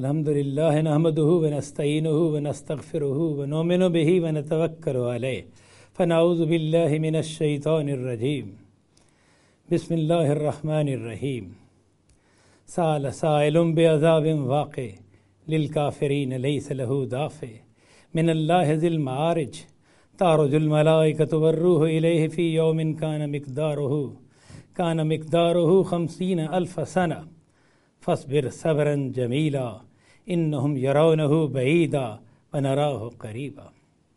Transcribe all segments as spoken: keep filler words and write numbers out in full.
अल्हम्दुलिल्लाह नहमदुहु व नस्तईनुहु व नस्तगफिरुहु व नुमिनु बिही व नतवक्कलु अलैहि फनऊज़ु बिल्लाहि मिनश शैतानिर रजीम बिस्मिल्लाहिर रहमानिर रहीम साल साइलुम बिअज़ाबिन वाक़ि लिल काफ़िरीन लैसा लहू दाफ़ि मिनल्लाहि ज़िल मारिज तारुजुल मलाइकतु वर्रूहु इलैहि फ़ी यौमिन कान मिक़दारुहु कान मिक़दारुहु ख़म्सीन अल्फ़ सना फ़स्बिर सब्रन जमीला इन्नहुम यरौनहु बईदा व नराहु करीबा।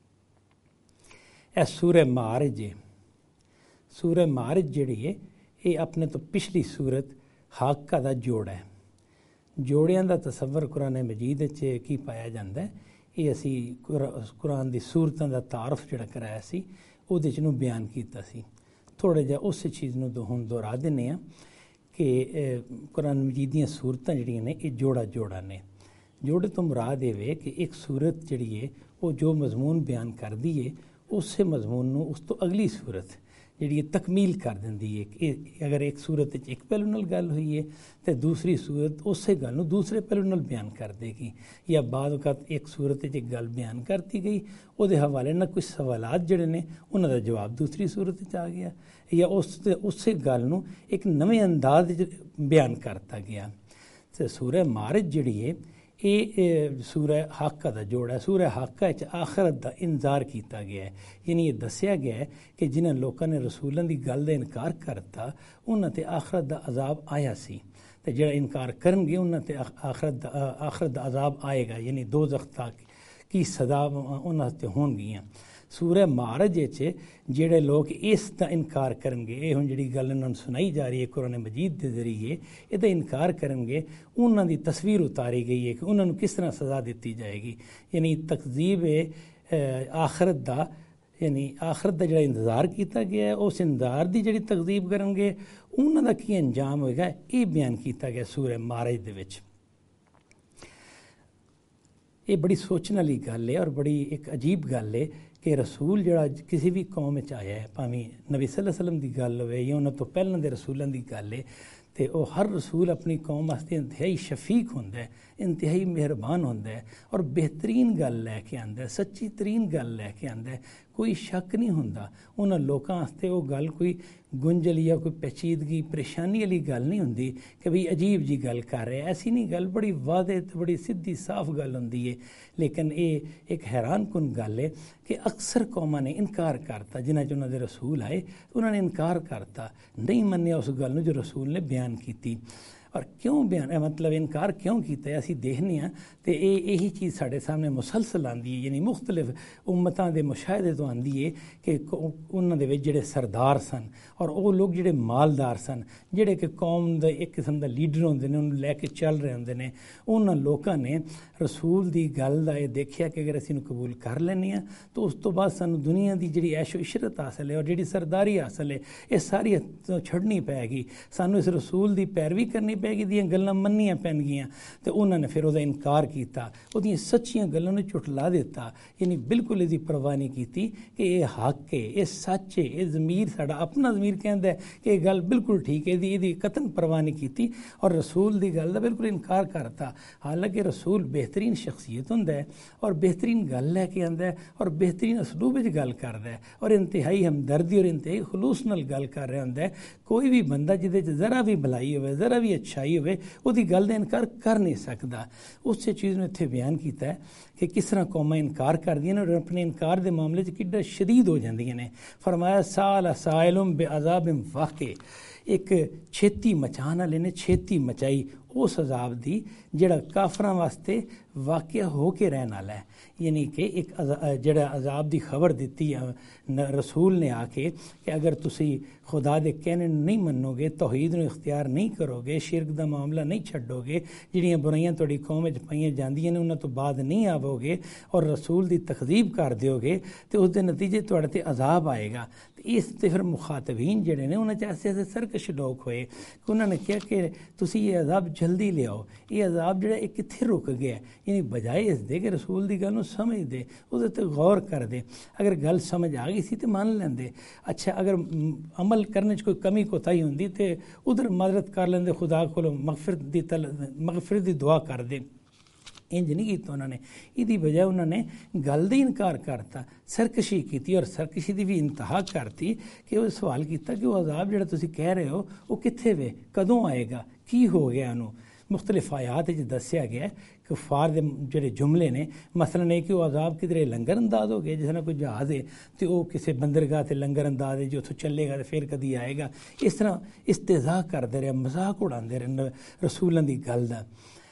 ए सूरह मारिज है। सूरह मारिज जिहड़ी है ये अपने तो पिछली सूरत हाका दा जोड़ा है। जोड़ियां दा तसव्वुर कुरान मजीद च की पाया जाता है। ये असी कुरान दी सूरतां दा तारफ जिहड़ा कराया सी उहदे च नूं बयान कीता सी। थोड़ा जिहा उस चीज़ नूं हुण दोहरा दिंदे आ कि कुरान मजीद दीयां सूरतां जिहड़ियां ने ये जोड़ा जोड़ा ने। जोड़े तो मुराद ये वे कि एक सूरत जिहड़ी है वो जो मजमून बयान करदी है उस मजमून नूं उस तो अगली सूरत जिहड़ी तकमील कर दिंदी है कि अगर एक सूरत एक पहलू नाल गल हुई है तो दूसरी सूरत उस गल नूं दूसरे पहलू नाल बयान कर देगी, या बाद वक़्त एक सूरत एक गल बयान करती गई उहदे हवाले नाल कुछ सवालात जिहड़े ने उन्हां दा जवाब दूसरी सूरत च आ गया, या उस उस गल नूं एक नवें अंदाज बयान करता गया। तो सूरह मारिज जिहड़ी है ये सूरह हाका दा जोड़ा है। सूरह हाका च आखरत दा इंतजार किया गया है, यानी ये दसिया गया है कि जिन्हां लोगों ने रसूलों की गल का इनकार करता उन्हां ते आखरत दा अजाब आया सी, ते जिहड़ा इनकार करनगे उन्हां ते आखरत दा आखरत दा अजाब आएगा, यानी दोज़ख तक की सदा उन्हां ते होणगियां। सूरह मारिज च जिहड़े लोग इस दा इनकार करनगे, ये हुण जिहड़ी गल उन्हां नूं सुनाई जा रही है कुरान मजीद के जरिए इहदा इनकार करनगे उन्हां दी तस्वीर उतारी गई है कि उन्हां नूं किस तरह सज़ा दी जाएगी। यानी तकज़ीब आखरत दा यानी आखरत दा जिहड़ा इंतज़ार किया गया है उस इंतज़ार दी जिहड़ी तकज़ीब करनगे उन्हां दा की अंजाम होएगा ये बयान किया गया सूरह मारिज दे विच। ये बड़ी सोचने वाली गल है और बड़ी एक अजीब गल है कि रसूल जिहड़ा किसी भी कौम में आया है, भावें नबी सल्लल्लाहु अलैहि वसल्लम की गल होवे या उन्हां तो पहलां दे रसूलों की गल है, तो वह हर रसूल अपनी कौम वास्ते इंतहाई शफीक होंदा है, इंतहाई मेहरबान होंदा है और बेहतरीन गल लैके आंदा है, सच्ची तरीन गल लैके आंदा है। कोई शक नहीं होंदा उन्हां लोकां वास्ते वो गल कोई गुंजल या कोई पेचीदगी परेशानी वाली गल नहीं होंदी कि भाई अजीब जी गल कर रहे, ऐसी नहीं गल, बड़ी वादे तो बड़ी सीधी साफ गल होंदी है। लेकिन ये एक हैरान कुन गल है कि अक्सर कौमां ने इनकार करता, जिन्हां च उन्हां दे रसूल आए उन्होंने इनकार करता, नहीं मन्निया उस गल नूं जो रसूल ने बयान की। और क्यों बयान मतलब इनकार क्यों किया असी देखने हाँ तो ये यही चीज़ साढ़े सामने मुसलसल आती है, यानी मुख्तलिफ उम्मतां दे मुशाहदे तो आती है कि उन्हां दे विच जिहड़े सरदार सन और वो लोग जिहड़े मालदार सन, जिहड़े कि कौम दे एक किस्म का लीडर होंदे ने, उन्हें लैके चल रहे होंदे ने, उन्हां लोकां ने रसूल की गल का यह देखिया कि अगर असीं कबूल कर लैंदे हां तो उस तो बाद सानूं दुनिया की जिहड़ी ऐशो इशरत हासिल है और जिहड़ी सरदारी हासिल है ये सारी छड्डनी पैगी, सानूं इस रसूल की पैरवी करनी पैगी, दियां गल्लां मन्नियां पैणगियां। तो उन्होंने फिर उसका इनकार किया, उहदियां सच्चियां गल्लां नूं झुठला दिता, यानी बिल्कुल इसकी परवाह नहीं की कि यह हक है, यह सच है, यह ज़मीर साडा अपना ज़मीर कहता है कि यह गल बिल्कुल ठीक है, इसकी कतन परवाह नहीं की और रसूल की गल का बिल्कुल इनकार करता। हालांकि रसूल बेहतरीन शख्सियत होंदा है और बेहतरीन गल लैके आंदा है और बेहतरीन असलूब विच गल करदा है और इंतहाई हमदर्दी और इंतहाई खलूस नाल गल कर रहा होंदा है। कोई भी बंदा जिहदे च ज़रा भी भलाई होवे, ज़रा भी अच्छाई होवे, उसकी गल का इनकार कर नहीं सकता। उस चीज़ में इत्थे बयान किया है कि किस तरह कौमां इनकार करदियां ने और अपने इनकार के मामले च किड्डा शदीद हो जांदियां ने। फरमाया साल साइलुम बेअज़ाबिन वाक़ि, एक छेती मचाने वाले ने छेती मचाई उस अजाब की जिहड़ा काफरां वास्ते वाक़या हो के रहने वाला है, यानी कि एक जिहड़ा अजाब की खबर दी रसूल ने आके कि अगर तुसी खुदा दे कहने नहीं मनोगे, तौहीद नूं इख्तियार नहीं करोगे, शिरक दा मामला नहीं छड्डोगे, जिहड़ियां बुराइयां तुहाडी कौम विच पाईयां जांदियां ने उन्हां तो बाद नहीं आवोगे और रसूल की तकज़ीब कर दिओगे तो उसके नतीजे तुहाडे ते अजाब आएगा। इस ते फिर मुखातबीन जिहड़े ने उन्हां च ऐसे ऐसे सरकश लोग होए कि उन्होंने कहा कि तुसी ये अजाब जल्दी ले आओ, ये अजाब जिहड़ा ये कित्थे रुक गया, यानी बजाए इस दे कि रसूल की गल नूं समझ दे, उहदे ते गौर कर दे। अगर गल समझ आ गई सी तो मान लेंदे, अच्छा अगर अमल करने च कोई कमी कोताही होंदी तो उधर मदद कर लेंदे, खुदा कोलों मगफिरत दी तल मगफिरत दी दुआ कर दे। इंज नहीं किया उन्होंने, इसकी बजाय उन्होंने गल का इनकार करता, सरकशी की और सरकशी की भी इंतहा करती कि वो सवाल किया कि वह अजाब जो तुम कह रहे हो वो कित्थे वे, कदों आएगा, की हो गया उन्होंने। मुख्तलिफ आयात दसिया गया कुफार के जोड़े जुमले ने, मसलन है कि वह अजाब किधरे लंगर अंदाज हो गए, जिस तरह कोई जहाज़ है तो वह किसी बंदरगाह से लंगर अंदाज है जो उतों चलेगा तो फिर कभी आएगा, इस तरह इस्तेजा करते रहे, मजाक उड़ाते रहे रसूलों की गल का।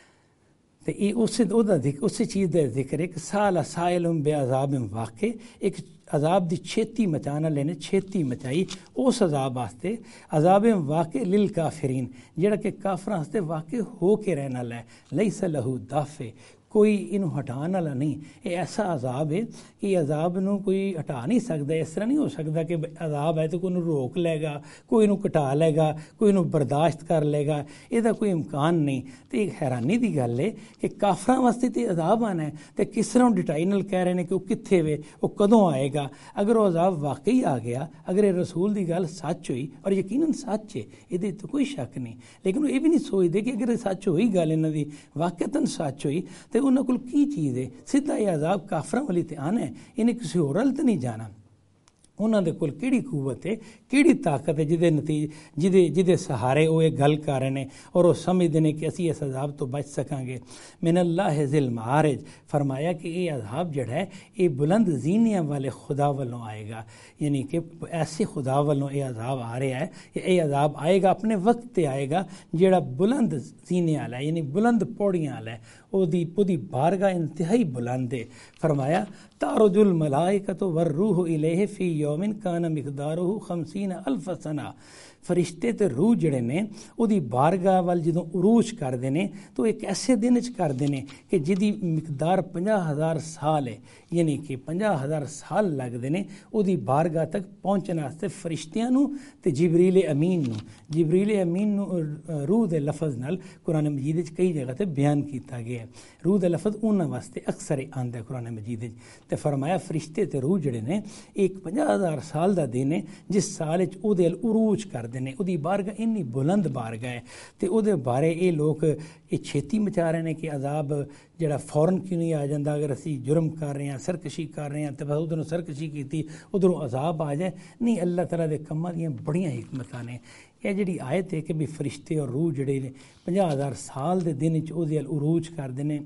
तो ये उस उस चीज़ का जिक्र है कि साल साइल बे अजाब वाक़े, एक अजाब की छेती मचाने वाले ने छेती मचाई उस अजाब वास्ते, अजाब वाक़े लिल काफिरीन जिहड़ा कि काफरां वास्ते वाक़े हो के रहने वाला है, लैस लहू दाफे कोई इनू हटाने वाला नहीं। ये ऐसा अजाब है कि अजाब नू कोई हटा नहीं सकता, इस तरह नहीं हो सकता कि अजाब है तो कोई रोक लेगा, कोई इनू घटा लेगा, कोई इनू बर्दाश्त कर लेगा, इसका कोई इम्कान नहीं। तो एक हैरानी की गल है कि काफरां वास्ते तो अजाब आना है, तो किस तरह डिटाई नाल कह रहे हैं कि वह कित्थे वे, वो कदों आएगा। अगर वह अजाब वाकई आ गया, अगर ये रसूल की गल सच हुई, और यकीनन सच है, ये तो कोई शक नहीं, लेकिन वो ये भी नहीं सोचते कि अगर सच हुई गल इन्हों की वाकईतन सच हुई तो उन्होंने कोल की चीज़ है, सीधा यह अजाब काफरां वाली ते आना है, इन्हें किसी होर हल तो नहीं जाना। उन्होंने कोल किहड़ी कुवत है, किहड़ी ताकत है जिदे नतीजे जिदे जिदे सहारे वो ये गल कर रहे हैं और वो समझते हैं कि असी इस अजाब तो बच सकांगे। मिन अल्लाह ज़िल मारिज फरमाया कि ये अजाब जड़ा है ये बुलंद जीनिया वाले खुदा वालों आएगा, यानी कि ऐसे खुदा वालों ये अजाब आ रहा है, ये अजाब आएगा अपने वक्त पर आएगा जेड़ा बुलंद जीने वाला है, यानी बुलंद पौड़ियाँ वाला है, ओदी पुदी बारगाह इंतहाई बुलंद है। फरमाया तारुजुल मलाइकतु वर्रूहु इलैहि फी यौमिन काना मिक़दारुहु खमसीन अल्फ सना। फरिश्ते ते रूह जड़े ने उदी बारगाह वाल जदों उरूज करते हैं तो एक ऐसे दिन च करते हैं कि जिदी मिकदार पंजाह हज़ार साल है, यानी कि पंजाह हज़ार साल लगते हैं उदी बारगाह तक पहुँचने वास्ते फरिश्तियां नूं ते जिबरील अमीन नूं। जिबरील अमीन नूं रूह दे लफज नाल कुरान मजीद च कई जगह ते बयान किया गया है। रूह दे लफज उन्हां वास्ते अक्सर आंदा कुरान मजीद च, ते फरमाया फरिश्ते ते रूह जड़े ने एक पंजाह हज़ार साल का दिन है जिस साल च उहदे उरूज करते हैं, उहदी बारगाह इन्नी बुलंद बारगाह है। तो उहदे बारे ये लोग ये छेती मचा रहे हैं कि अजाब जड़ा फौरन क्यों नहीं आ जाता, अगर असी जुर्म कर रहे हैं, सरकशी कर रहे हैं तो बस उधरों सरकशी की उधरों अजाब आ जाए। नहीं, अल्लाह तआला दे कम्मां दियां बड़ियां हिकमतां ने। यह जी आयत है कि भी फरिश्ते और रूह जड़े ने पंजाह हज़ार साल के दिन च उहदे उरूज करते हैं,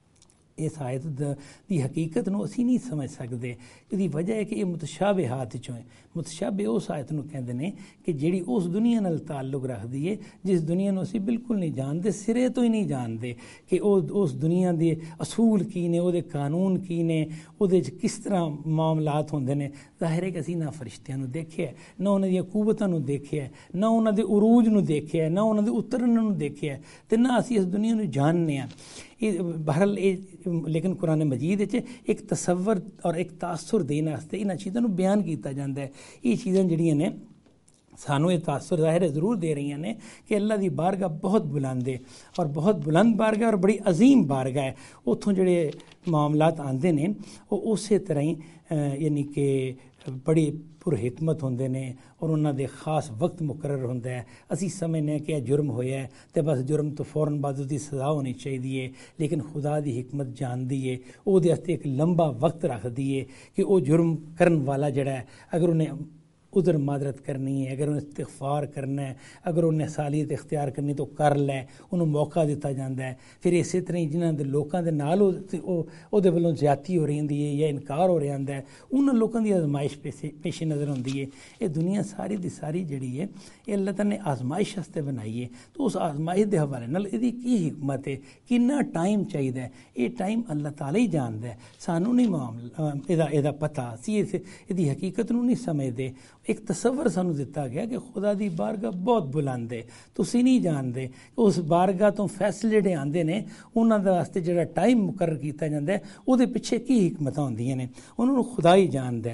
इस आयत की हकीकत नूं असी नहीं समझ सकते। इसकी वजह है कि ये मुतशाबिहात चों है। मुतशाबे उस आयत नूं कहंदे ने कि जिहड़ी उस दुनिया नाल ताल्लुक रखदी है जिस दुनिया नूं असी बिल्कुल नहीं जानते, सिरे तो ही नहीं जानते कि उस दुनिया के असूल की ने, उहदे कानून की ने, उहदे च किस तरह मामलात होंदे ने। ज़ाहिर है कि असी ना फरिश्तियां नूं देखिया, ना उन्हां दीयां कुवतां नूं देखिया, ना उन्हां दे उरूज नूं देखिया, ना उन्हां दे उतरन नूं देखिया, ते ना असी इस दुनिया नूं जानने आ। बहरहाल ये लेकिन कुरान मजीद एक तसव्वुर और एक तासुर देने वास्ते इन्हां चीज़ों को बयान किया जाता है। ये चीज़ां जिहड़ियां ने सानू ये तासुर ज़ाहिर ज़रूर दे रही ने कि अल्लाह की बारगाह बहुत बुलंद है और बहुत बुलंद बारगाह और बड़ी अजीम बारगाह है। उत्थों जिहड़े मामलात आते हैं वो उस तरह ही यानी कि बड़ी पुरहिकमत होंदे ने और उन्हां दे खास वक्त मुकर्रर होंदा है। असी समझने कि यह जुर्म होया है तो बस जुर्म तो फौरन बाद उसकी सज़ा होनी चाहिए है, लेकिन खुदा की हिकमत जानती है, उहदे वास्ते एक लंबा वक्त रखती है कि वह जुर्म करन वाला जिहड़ा है अगर उन्हें उधर मादरत करनी है, अगर उन्हें इस्तिग़फ़ार करना है, अगर उन्हें सालियत इख्तियार करनी तो कर लै, उन्होंने मौका दिता जाता है। फिर इस तरह ही जिन्हों के लोगों के नाल उहदे वल्लों ज़्यादती हो रही होंदी है या इनकार हो रहा होंदा है, उन्होंने लोगों की आजमाइश पेश नज़र होंदी है। ये दुनिया सारी दी सारी जिहड़ी है ये अल्लाह ताला ने आजमाइश वास्ते बनाई है। तो उस आजमाइश के हवाले नाल इहदी की हिकमत है, कितना टाइम चाहिए, ये टाइम अल्लाह ताला ही जानता है, सानू नहीं मामला इहदा इहदा पता, असीं इहदी हकीकत नूं नहीं समझते। एक तसव्वुर सानू दिता गया कि खुदा की बारगाह बहुत बुलंद है, तुसीं नहीं जानते उस बारगाह तो फैसले जिहड़े आंदे ने उन्हां दे वास्ते जिहड़ा टाइम मुकर्रर किया जाता है उहदे पिछे की हिकमतां होंदियां ने, उन्होंने खुदा ही जानता है।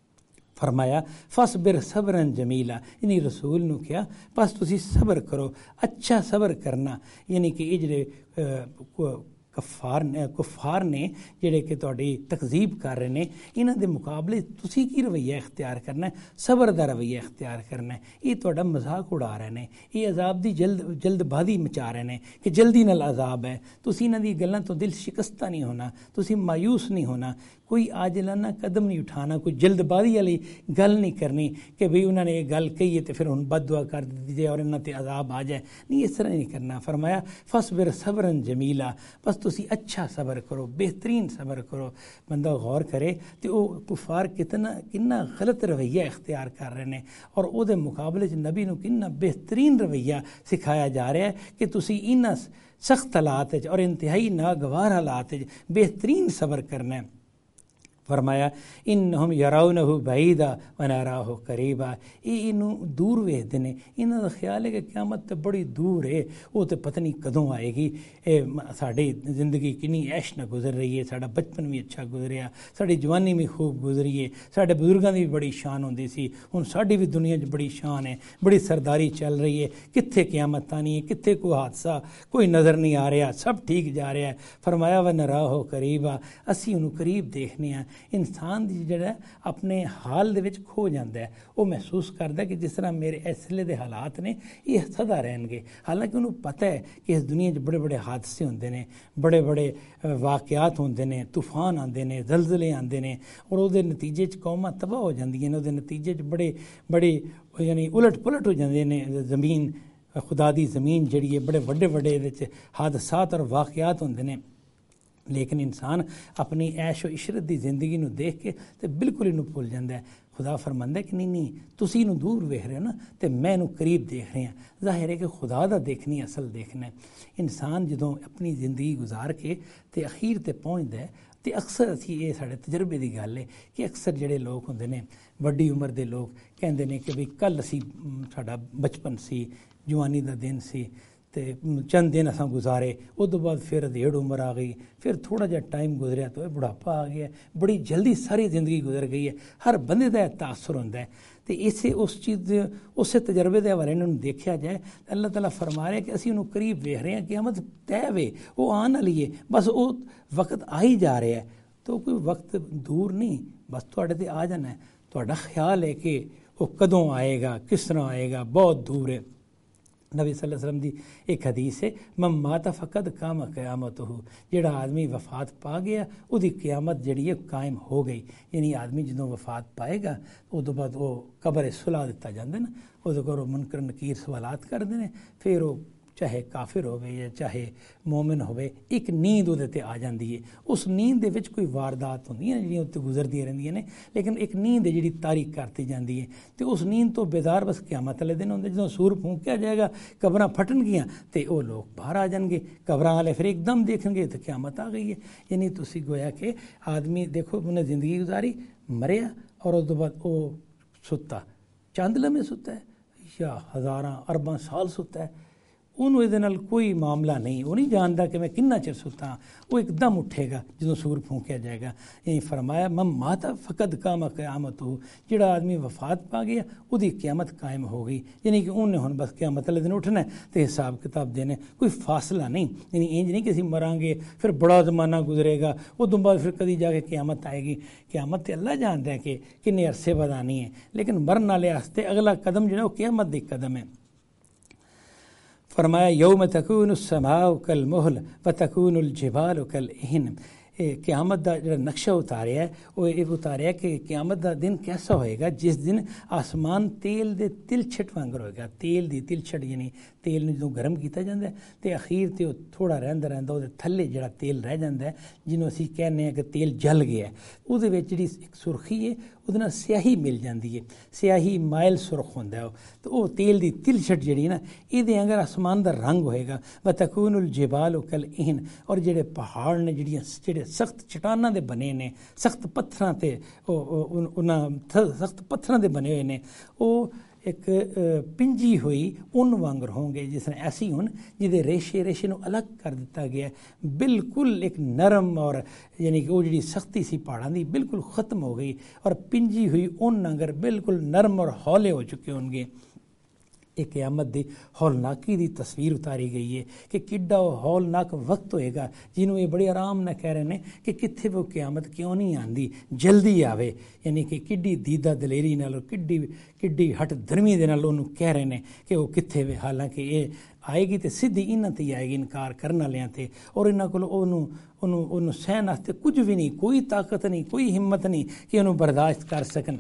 फरमाया फसबिर सबरन जमीला, यानी रसूल नूं कहा बस तुसीं सबर करो, अच्छा सबर करना, यानी कि ये जिहड़े कफार ने कुफार ने जिहड़े कि तुहाडी तकजीब कर रहे ने, इन्हां दे मुकाबले तुसीं की रवैया इख्तियार करना है? सबर दा रवैया इख्तियार करना है। ये तुहाडा मजाक उड़ा रहे ने, ये अजाब दी जल्द जल्दबाजी मचा रहे ने कि जल्दी नाल अजाब है। तुसीं इन्हां दी गल्लां तो दिल शिकस्ता नहीं होना, तुसीं मायूस नहीं होना, कोई आजिलाना कदम नहीं उठाना, कोई जल्दबाजी वाली गल नहीं करनी कि भाई उन्होंने ये गल कही है तो फिर हुण बददुआ कर दी जाए और इन्हां ते अजाब आ जाए। नहीं, इस तरह नहीं करना। फरमाया फसबिर सबरन जमीला, बस तुसी अच्छा सबर करो, बेहतरीन सबर करो। बंदा गौर करे तो वह कुफार कितना कितना गलत रवैया इख्तियार कर रहे हैं और उहदे मुकाबले च नबी नूं कितना बेहतरीन रवैया सिखाया जा रहा है कि तुसी इन्हां सख्त हालात और इंतहाई नागवार हालात बेहतरीन सबर करना है। फरमाया इन्नहुम यराउनहु बईदा व नराहु करीबा, ये इनू दूर वेखदे ने, इन्हां दा ख्याल है कि क़यामत तो बड़ी दूर है, वो तो पता नहीं कदों आएगी। ए साडी जिंदगी किन्नी ऐश न गुजर रही है, साडा बचपन भी अच्छा गुजरिया, साडी जवानी भी खूब गुजरी है, साडे बुजुर्गां दी भी बड़ी शान होंदी सी, हुण साडी भी दुनिया च बड़ी शान है, बड़ी सरदारी चल रही है, कित्थे क़यामत आनी है, कित्थे कोई हादसा कोई नज़र नहीं आ रहा, सब ठीक जा रहा है। फरमाया व नराहु करीबा, असीं उहनूं करीब देखने आ। इंसान दी जिहड़ा अपने हाल दे विच खो जाता है, वो महसूस करता है कि जिस तरह मेरे इसले दे हालात ने ये सदा रहणगे। हालांकि उन्होंने पता है कि इस दुनिया च बड़े बड़े हादसे होंदे ने, बड़े बड़े वाक़यात होंदे ने, तूफान आते हैं, जलजले आते हैं और उहदे नतीजे च कौमां तबाह हो जांदियां ने, उहदे नतीजे च बड़े बड़े यानी उलट पुलट हो जाते हैं। ज़मीन खुदा दी ज़मीन जिहड़ी है, बड़े वड्डे वड्डे इहदे च हादसात और वाक़यात होंदे ने। लेकिन इंसान अपनी ऐश और इशरत की जिंदगी नूं देख के तो बिल्कुल इनू भुल जाता है। खुदा फरमांदा कि नहीं नहीं तुसीं इनू दूर वेख रहे हो ना, तो मैं इनू करीब देख रहा हाँ। जाहिर है कि खुदा दा देखनी असल देखना है। इंसान जदों अपनी जिंदगी गुजार के तो अखीर ते पहुँचता है तो अक्सर असी ये साढ़े तजर्बे की गल है कि अक्सर जिहड़े लोग होंदे ने वड्डी उम्र के लोग कहंदे ने कि बई कल असी साडा बचपन सी, जवानी का दिन सी ते चंद दिन असां गुजारे, उस तो बाद फिर अधेड़ उम्र आ गई, फिर थोड़ा जिहा टाइम गुजरिया तो बुढ़ापा आ गया, बड़ी जल्दी सारी जिंदगी गुजर गई है। हर बंदे का तासुर होंदा है तो इसे उस चीज़ उस तजर्बे के हवाले उन्होंने देखा जाए तो अल्लाह ताला फरमा रहे कि असीं उन्होंने करीब वेख रहे हैं, क़यामत तय वे वो आने वाली है, बस वो वक्त आ ही जा रहा है। तो कोई वक्त दूर नहीं, बस तुहाडे ते आ जाना है। तुहाडा ख्याल है कि वो कदों आएगा, किस तरह आएगा, बहुत दूर है। नबी सल्लल्लाहु अलैहि वसल्लम की एक हदीस है मम माता फ़क़द काम क़यामत हो, जिहड़ा आदमी वफात पा गया उसकी क़यामत जिहड़ी है कायम हो गई। यानी आदमी जदों वफात पाएगा उस तो बाद वो कब्र सुला दिता जाता है ना, उहदे कोलों मुनकर नकीर सवालात करते हैं, फिर वो चाहे काफिर होवे या चाहे मोमिन होवे एक नींद उहदे ते आ जाती है। उस नींद दे विच कोई वारदात होंदियां ने जिहड़ियां उत्ते गुजरदियां रहिंदियां ने, लेकिन एक नींद है जिहड़ी तारीक करती जाती है तो उस नींद तो बेदार बस क़यामत वाले दिन होंदे, जदों सूर फूंकिया जाएगा, कबरां फटणगियां तो वो लोग बाहर आ जाएंगे, कबरां वाले फिर एकदम देखणगे तो क़यामत आ गई है। यानी तुसीं गोया कि आदमी देखो उन्हें जिंदगी गुजारी, मरिया और उस तो बाद वो सुत्ता, चंद लम्हे सुत्ता है या हज़ारां अरबां साल सुत्ता है, उन्होंने ये नाल कोई मामला नहीं, वो नहीं जानता कि मैं किन्ना चिर सुता, वो एकदम उठेगा जो सूर फूंकिया जाएगा। यही फरमाया मम माता फ़क़द काम क़यामत हो, जिहड़ा आदमी वफात पा गया उसकी क़यामत कायम हो गई। यानी कि उन्हें हुण बस क़यामत वाले दिन उठना है तो हिसाब किताब देने, कोई फासला नहीं। यानी इंज नहीं कि असीं मरांगे फिर बड़ा ज़माना गुजरेगा उस तो बाद फिर कभी जाके क़यामत आएगी। क़यामत तो अल्लाह जानता है कि किन्ने अरसे बाद आनी है, लेकिन मरन वाले वास्ते अगला कदम जो है वो क़यामत दा कदम है। फरमाया यौम तकूनु समाउ कल मुहल व तकूनुल जिबालु कल इहन। क़यामत का जो नक्शा उतारिया है वो ये उतारिया कि क़यामत का दिन कैसा होएगा जिस दिन आसमान तेल दे तिलछट वांगर होएगा। तेल दी तिलछट यानी तेल नूं जदों गर्म किया जाता है तो अखीर ते वो थोड़ा रहिंदा रहिंदा उहदे थल्ले जिहड़ा तेल रह जाता है, जिन्हों असीं कहने हैं कि तेल जल गया है, उहदे विच जिहड़ी एक सुर्खी है उहदे नाल स्याही मिल जाती है, स्याही माइल सुर्ख होंदा है तो वो तेल दी तिलछट जिहड़ी ना इहदे अंगर आसमान का रंग होएगा। व तकूनुल जिबालु कल इहन, और जिहड़े पहाड़ ने जिहड़ियां जिहड़े सख्त चट्टानां दे बने ने, सख्त पत्थरां ते उन्हां सख्त पत्थरां दे बने हुए ने, वो एक पिंजी हुई उन वांगर होंगे जिस तरह ऐसी उन जिहदे रेशे रेशे नूं अलग कर दिता गया, बिल्कुल एक नरम और यानी कि वो जिहड़ी सख्ती सी पहाड़ां दी बिल्कुल ख़त्म हो गई और पिंजी हुई उन वांगर बिल्कुल नरम और हौले हो चुके होंगे। ਇਹ ਕਿਆਮਤ ਦੀ ਹੌਲਨਾਕੀ ਦੀ ਤਸਵੀਰ ਉਤਾਰੀ ਗਈ ਹੈ ਕਿ ਕਿੱਡਾ ਹੌਲਨਾਕ ਵਕਤ ਹੋਏਗਾ, ਜਿਹਨੂੰ ਇਹ ਬੜੇ ਆਰਾਮ ਨਾਲ ਕਹਿ ਰਹੇ ਨੇ ਕਿ ਕਿੱਥੇ ਉਹ ਕਿਆਮਤ ਕਿਉਂ ਨਹੀਂ ਆਉਂਦੀ, ਜਲਦੀ ਆਵੇ। ਯਾਨੀ ਕਿ ਕਿੱਡੀ ਦੀਦਾ ਦਲੇਰੀ ਨਾਲ, ਕਿੱਡੀ ਕਿੱਡੀ ਹਟ ਧਰਮੀ ਦੇ ਨਾਲ ਉਹਨੂੰ ਕਹਿ ਰਹੇ ਨੇ ਕਿ ਉਹ ਕਿੱਥੇ ਵੇ। ਹਾਲਾਂਕਿ ਇਹ ਆਏਗੀ ਤੇ ਸਿੱਧੀ ਇਹਨਾਂ 'ਤੇ ਹੀ ਆਏਗੀ, ਇਨਕਾਰ ਕਰਨ ਵਾਲਿਆਂ 'ਤੇ। ਔਰ ਇਹਨਾਂ ਕੋਲ ਉਹਨੂੰ ਉਹਨੂੰ ਉਹਨੂੰ ਸਹਿਣ ਵਾਸਤੇ ਕੁਝ ਵੀ ਨਹੀਂ, ਕੋਈ ਤਾਕਤ ਨਹੀਂ, ਕੋਈ ਹਿੰਮਤ ਨਹੀਂ ਕਿ ਉਹਨੂੰ ਬਰਦਾਸ਼ਤ ਕਰ ਸਕਣ।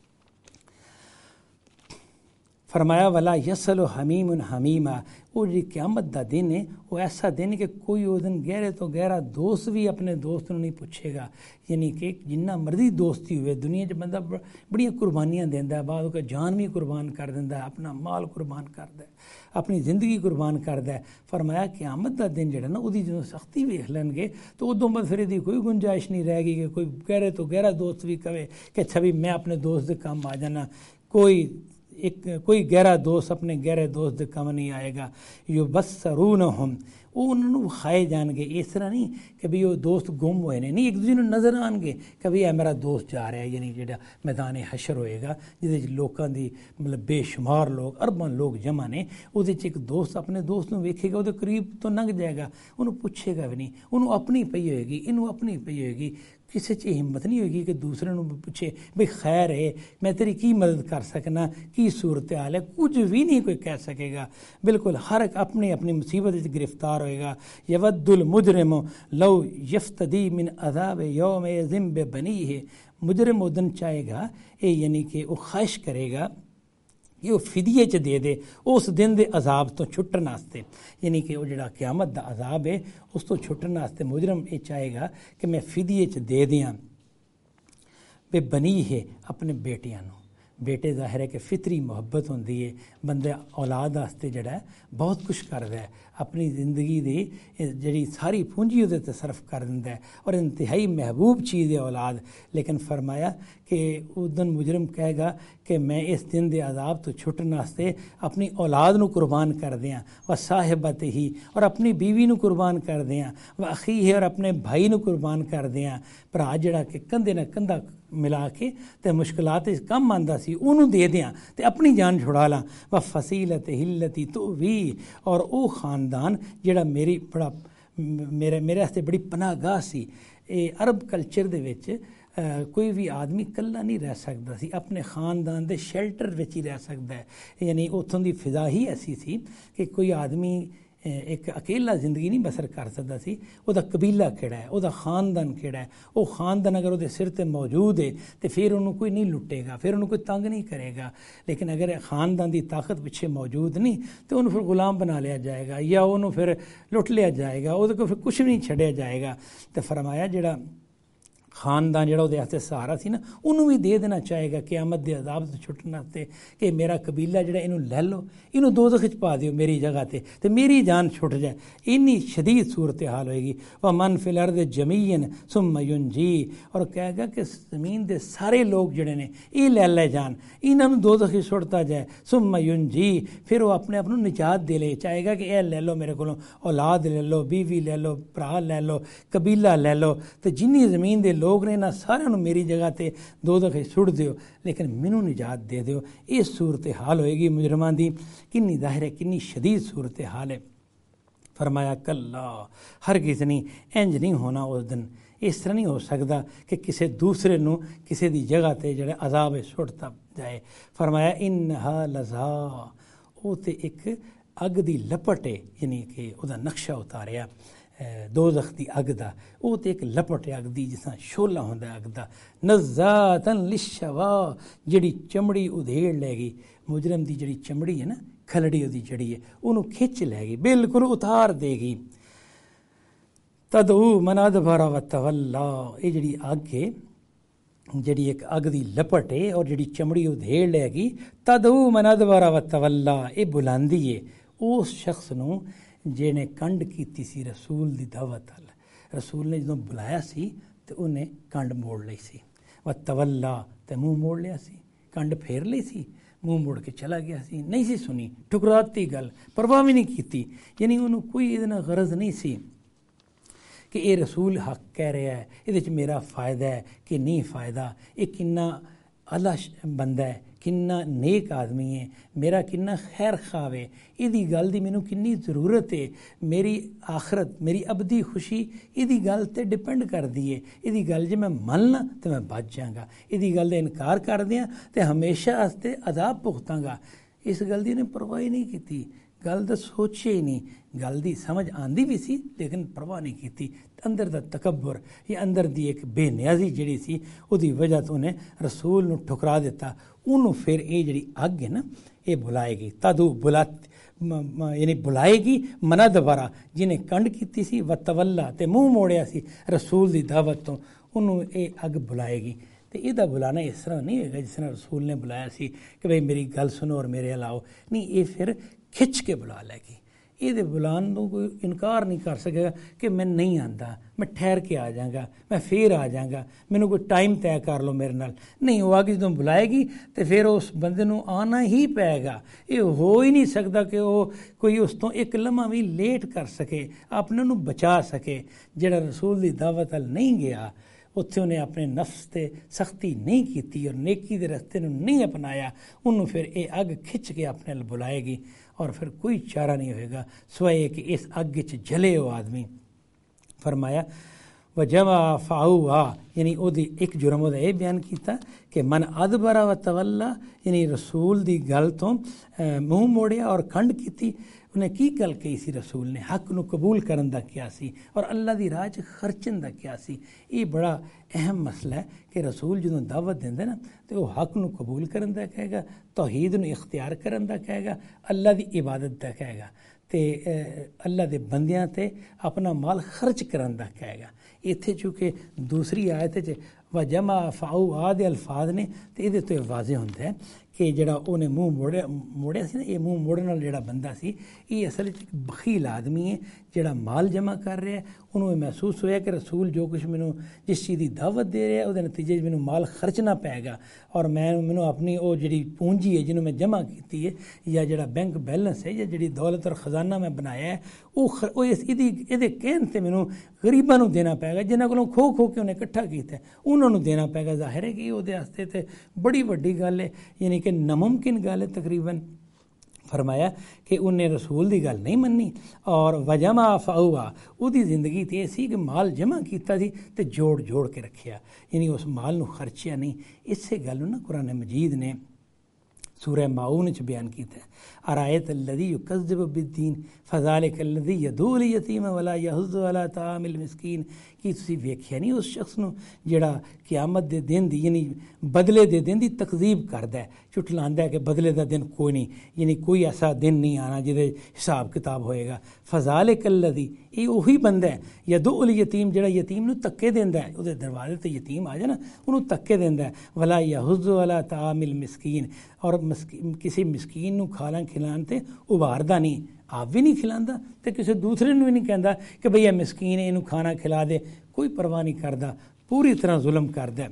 फरमाया वला यसलो हमीमुन हमीमा, वो जी क़यामत दा दिन है वो ऐसा दिन कि कोई उस दिन गहरे तो गहरा दोस्त भी अपने दोस्त नहीं पूछेगा। यानी कि जिन्ना मर्जी दोस्ती हुए दुनिया च बंदा बड़ियां कुर्बानियां देंदा है, बाद ओह् जान भी कुर्बान कर दिंदा है, अपना माल कुर्बान करदा है, अपनी जिंदगी कुर्बान करदा है। फरमाया क़यामत दा दिन जेह्ड़ा ना उहदी जदों सख्ती वेख लैणगे तो उदों बाद फिर इहदी कोई गुंजाइश नहीं रहेगी कि कोई गहरे तो गहरा दोस्त भी कहे कि अच्छा भी मैं अपने दोस्त दे कम आ जाना। कोई एक कोई गहरा दोस्त अपने गहरे दोस्त दे कम नहीं आएगा। यो बस्सरूनहुम, वो उन्होंने विखाए जाएंगे। इस तरह नहीं कि भी वो दोस्त गुम हुए ने, नहीं, एक दूसरे को नज़र आएंगे कि भी यह मेरा दोस्त जा रहा है। यानी जो मैदान हशर होएगा जिहदे लोगों की मतलब बेशुमार लोग अरबां लोग जमा ने, उहदे च एक दोस्त अपने दोस्त को वेखेगा, वो करीब तो लंघ जाएगा, उन्होंने पूछेगा भी नहीं, उन्होंने अपनी पई होएगी, इनू अपनी पई होएगी। किसी च हिम्मत नहीं होगी कि दूसरे को पूछे भाई खैर है, मैं तेरी की मदद कर सकना, की सूरत हाल है, कुछ भी नहीं कोई कह सकेगा। बिल्कुल हर एक अपनी अपनी मुसीबत में गिरफ्तार होएगा। यवद्दुल मुजरिम लौ यफ्तदी मिन अज़ाब यौम ज़िम बनी है, मुजरिम उदन चाहेगा ये यानी कि वो ख्वाहिश करेगा कि वो फिदिये च दे दे उस दिन दे अजाब तो छुट्टन वास्ते। यानी कि वो जिहड़ा क़यामत दा अजाब है उस तो छुट्टन वास्ते मुजरम ये चाहेगा कि मैं फिदिये च दे दियां बे बनी है अपने बेटियां नूं। बेटे ज़ाहिर है कि फितरी मुहब्बत होंदी है, बंदा औलाद वास्ते जिहड़ा है बहुत कुछ करदा है, अपनी ज़िंदगी दी जिहड़ी सारी पूंजी उहदे ते सर्फ कर दिंदा है और इंतहाई महबूब चीज़ है औलाद। लेकिन फरमाया कि उस दिन मुजरम कहेगा कि मैं इस दिन दे अजाब तो छुटन वास्ते अपनी औलाद नूं कुर्बान कर दियां, व साहिबत ही और अपनी बीवी नूं कुर्बान कर दियां, व अखी है और अपने भाई नूं कुर्बान कर दियां। भरा जिहड़ा कि कंधे नाल कंधा मिला के ते मुश्किलात कम आंदा सी उहनूं दे दियां ते अपनी जान छुड़ा ला। व फसीलत हिल्लती तो भी और वो खानदान जिहड़ा मेरी बड़ा मेरे मेरे वास्ते बड़ी पनाहगाह सी। ये अरब कल्चर दे विच कोई भी आदमी कल्ला नहीं रह सकता सी, अपने खानदान दे शेल्टर विच ही रह सकता है। यानी उत्थों दी फिजा ही ऐसी सी कि कोई आदमी एक अकेला जिंदगी नहीं बसर कर सकता सी। उहदा कबीला केड़ा है, उहदा खानदान केड़ा है, वो खानदान अगर उहदे सिर ते मौजूद है तो फिर उन्होंने कोई नहीं लुटेगा, फिर उन्होंने कोई तंग नहीं करेगा। लेकिन अगर खानदान की ताकत पिछे मौजूद नहीं तो उन्होंने फिर गुलाम बना लिया जाएगा या उन्होंने फिर लुट लिया जाएगा, उहदे को फिर कुछ भी नहीं छड़िया जाएगा। तो फरमाया जिहड़ा खानदान जिहड़ा उहदे वास्ते सहारा सी ना उन्होंने भी दे देना चाहेगा क़यामत दे अजाब तो छुटन वास्ते कि मेरा कबीला जिहड़ा इनू लै लो, इनू दोज़ख च पा दिओ मेरी जगह ते ते मेरी जान छुट जाए। इन्नी शदीद सूरत हाल होएगी। व मन फिल अर्द जमीयन सुम्मा युनजी, और कहेगा कि ज़मीन दे सारे लोग जिहड़े ने ये लै लै जान, इन्हां नू दोज़ख च सुट्टा जाए। सुम्मा युनजी, फिर वो अपने आप नू निजात दे ले, चाहेगा कि यह लै लो मेरे कोलों, औलाद ले लो, बीवी ले लो, भरा ले लो, कबीला ले लो, तो जिन्नी ज़मीन दे लोग ने इन्हां सारिआं नू मेरी जगह ते दोज़ख च सुट दिओ, लेकिन मैनू निजात दे दिओ। इस सूरत हाल होएगी मुजरमां दी। किन्नी ज़ाहिर है किन्नी शदीद सूरत हाल है। फरमाया कल्ला, हरगिज़ नहीं, इंज नहीं होना उस दिन। इस तरह नहीं हो सकता कि किसी दूसरे नू किसी दी जगह ते जिहड़ा अजाब सुटता जाए। फरमाया इन्नहा लज़ा, वो ते एक अग दी लपट है, यानी कि उहदा नक्शा उतारिया दोज़ख दी अग दा। वो तो एक लपट है अग दी, जिस तरह शोला होंदा अग दा। नज़्ज़ातन लिश्शवा, जिहड़ी चमड़ी उधेड़ लैगी, मुजरम दी जिहड़ी चमड़ी है ना, खलड़ी उहदी जिहड़ी है उहनूं खिच लैगी, बिल्कुल उतार देगी। तदऊ मन अदबरा व तवल्ला, ये जिहड़ी अग है, जिहड़ी एक अग दी लपट है और जिहड़ी चमड़ी उधेड़ लैगी, तदऊ मन अदबरा व तवल्ला, ये बुलांदी है उस शख्स नूं जिहने कंड कीती सी रसूल दी दावत अल। रसूल ने जदों बुलाया सी ते उन्हें कंड मोड़ लई सी। व तवल्ला, ते मुँह मोड़ लिया सी, कंड फेर लई सी, मुँह मोड़ के चला गया सी, नहीं सी सुनी, ठुकराती गल, परवाह भी नहीं कीती। यानी उन्होंने कोई इहदे नाल गरज नहीं सी कि ये रसूल हक कह रहा है, इहदे च मेरा फ़ायदा है कि नहीं फ़ायदा, ये किन्ना अल्लाह बंदा है, किन्ना नेक आदमी है, मेरा किन्ना खैर खाव है, इहदी गल दी मैनू किन्नी ज़रूरत है, मेरी आखरत मेरी अबदी खुशी इहदी गल ते डिपेंड करदी है, इहदी गल जे मैं मन ला तो मैं बच जांगा, इहदी गल दा इनकार कर दियां ते हमेशा आस्ते अदाब भुगतांगा। इस गल दी उन्हें परवाह नहीं की, गल दा सोचे ही नहीं, गल दी समझ आंदी भी सी लेकिन परवाह नहीं की। अंदर दा तकब्बुर या अंदर दी एक बेनियाजी जिहड़ी सी उहदी वजह तो उन्हें रसूल नूं ठुकरा दिता। उन्होंने फिर ये जिहड़ी अग है ना ये बुलाएगी, तदू बुला यानी बुलाएगी मना दोबारा जिन्हें कंड की सी व तवल्ला ते मूँह मोड़िया सी रसूल की दावत तो उन्होंने ये अग बुलाएगी। तो यदा बुलाना इस तरह नहीं होगा जिस तरह रसूल ने बुलाया सी कि भाई मेरी गल सुनो और मेरे अलाओ, नहीं, ये फिर खिंच के बुला लेगी। ये बुलान तो कोई इनकार नहीं कर सकेगा कि मैं नहीं आता, मैं ठहर के आ जाऊँगा, मैं फिर आ जाऊँगा, मैनू कोई टाइम तय कर लो मेरे नाल, नहीं। वो आगे जो बुलाएगी तो फिर उस बंदे नू आना ही पैगा। ये हो ही नहीं सकता कि वो कोई उस तो एक लम्हा भी लेट कर सके, अपने नू बचा सके। जिहड़ा रसूल की दावत अल नहीं गया उत्थे उन्हें अपने नफ्स ते सख्ती नहीं की और नेकी दे रस्ते नूं नहीं अपनाया, उन्होंने फिर ये अग खिंच के अपने अल बुलाएगी और फिर कोई चारा नहीं होएगा सिवाय कि इस अग च जले वो आदमी। फरमाया व जमा फाऊ आ, यानी ओदी एक जुर्म ओदा यह बयान किया कि मन अदबरा व तवल्ला, यानी रसूल की गल तो मूँह मोड़िया और खंड की। उन्हें की गल कही सी रसूल ने, हक नूं कबूल करन दा क्या सी और अल्लाह दी राह च खर्चन दा क्या सी। ये बड़ा अहम मसला है कि रसूल जो दावत देंदे ना तो वह हक नूं कबूल करन दा कहेगा, तौहीद नूं इख्तियार करन दा कहेगा, अल्लाह दी इबादत दा कहेगा, तो अल्लाह दे बंदियां ते अपना माल खर्च करन दा कहेगा। इत्थे चूँकि दूसरी आयत च व जमा फाऊ आ दे अल्फाज ने तो ये तो वाजे होंदा है कि जड़ा उन्हें मुँह मोड़िया मोड़िया सी ना, ये मुँह मोड़न वाला जड़ा बंदा सी ये असल एक बखील आदमी है जड़ा माल जमा कर रहा है। उन्होंने महसूस होया कि रसूल जो कुछ मैनू जिस चीज़ की दावत दे रहा है वो नतीजे मैनू माल खर्चना पैगा और मैं मैनू अपनी वो जी पूंजी है जिन्होंने मैं जमा की है या जड़ा बैंक बैलेंस है या जी दौलत और खजाना मैं बनाया है वो ये कहन से मैनू गरीबों को देना पैगा जिन्हों को खो खो के उन्हें इकट्ठा किया उन्होंने देना पैगा। जाहिर है कि वो बड़ी वड्डी गल है, यानी कि नामुमकिन गल है तकरीबन। फरमाया कि उन्हें रसूल की गल नहीं मन्नी और वजमा फाऊआ उसकी जिंदगी तो यह सी कि माल जमा किया तो जोड़ जोड़ के रखिया, यानी उस माल नूं खर्चिया नहीं। इसे गल ना कुरान मजीद ने सूरह माऊन च बयान किया है, अरायत अल्लज़ी युकज़्ज़िबु बिद्दीन फ़ज़ालिका अल्लज़ी यदूल यतीम वला यहुज़्ज़ु अला तामिल मिस्कीन। कि तुसीं वेख्या नहीं उस शख्स नूं जिहड़ा क़यामत दे दिन दी यानी बदले दे दिन दी तकज़ीब करदा है, झुठलांदा है कि बदले दा दिन कोई नहीं, यानी कोई ऐसा दिन नहीं आना जिहदे हिसाब किताब होएगा। फ़ज़ालिका अल्लज़ी ये उही बंदा है यदूल यतीम जिहड़ा यतीम नूं धक्के दिंदा है, उहदे दरवाजे ते यतीम आ जाए ना उहनूं धक्के दिंदा है, वला यहुज़्ज़ु अला तामिल मिस्कीन और किसी मिस्कीन नूं खाना खिलाण ते उभारदा नहीं, आप भी नहीं खिलांदा तो किसी दूसरे नूं भी नहीं कहता कि भई यह मिस्कीन है इनू खाना खिला दे, कोई परवाह नहीं करता, पूरी तरह जुल्म करदा।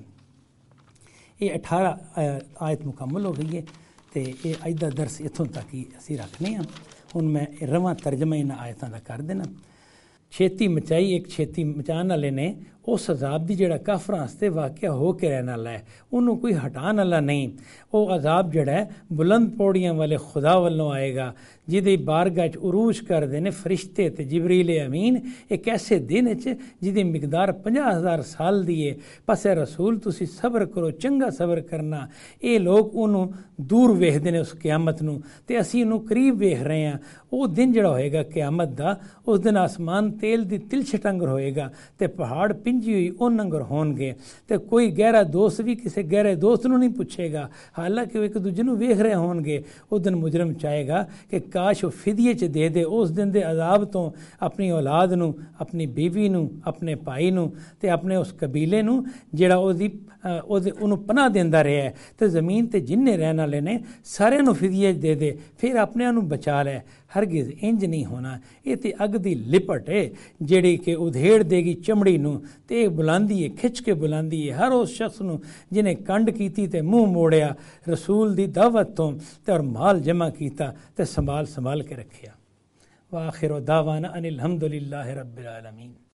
ये अठारह आयत मुकम्मल हो गई है तो ये अज दा दरस इत्थों तक ही असीं रखने हैं। हुण मैं रवां तर्जमा इन्हां आयतां दा कर देना। छेती मचाई एक छेती मचाने वाले ने उस अजाब की जिहड़ा काफरां वास्ते वाक़या हो के रहने वाला है, उन्होंने कोई हटाने वाला नहीं। वो अजाब जिहड़ा है बुलंद पौड़ियां वाले खुदा वालों आएगा जिहदी बारगाह च उरूज करदे ने फरिश्ते ते जिबरील अमीन। एक ऐसे दिन च जिहदी मिकदार पचास हज़ार साल दी है। पासे रसूल तुसी सबर करो, चंगा सबर करना। ये लोग उन्होंने दूर वेखदे ने उस क़यामत नूं ते असीं उन्होंने करीब वेख रहे हैं। वो दिन जिहड़ा होएगा क़यामत दा, उस दिन आसमान तेल दी तिलछट अंगर होएगा ते पहाड़ पिंजी हुई उन अंगर होणगे ते कोई गहरा दोस्त भी किसी गहरे दोस्त नूं नहीं पुछेगा, हालांकि वो एक दूजे नूं वेख रहे होणगे। उस दिन मुजरम चाहेगा कि काश वो फिदिये च दे दे उस दिन दे अजाब तो अपनी औलाद नूं, अपनी बीवी नूं, अपने भाई नूं ते अपने उस कबीले नूं जिहड़ा ओदी ओदे उन्होंने पनाह देंदा रहा है ते ज़मीन ते जिन्ने रहने वाले ने सारिਆਂ ਨੂੰ फिदिये दे दे, फिर अपने ਨੂੰ बचा लै। हरगिज़ इंज नहीं होना। ये तो अग दी लिपट है जिहड़ी कि उधेड़ देगी चमड़ी नूं ते बुलांदी है, खिच के बुलांदी है हर उस शख्स नूं जिन्हें कंड कीती ते मुँह मोड़िया रसूल दी दावत तो ते और माल जमा कीता ते संभाल संभाल के रखिया। व आखिर दावाना अनिल हम्दुलिल्लाहि रब्बिल आलमीन।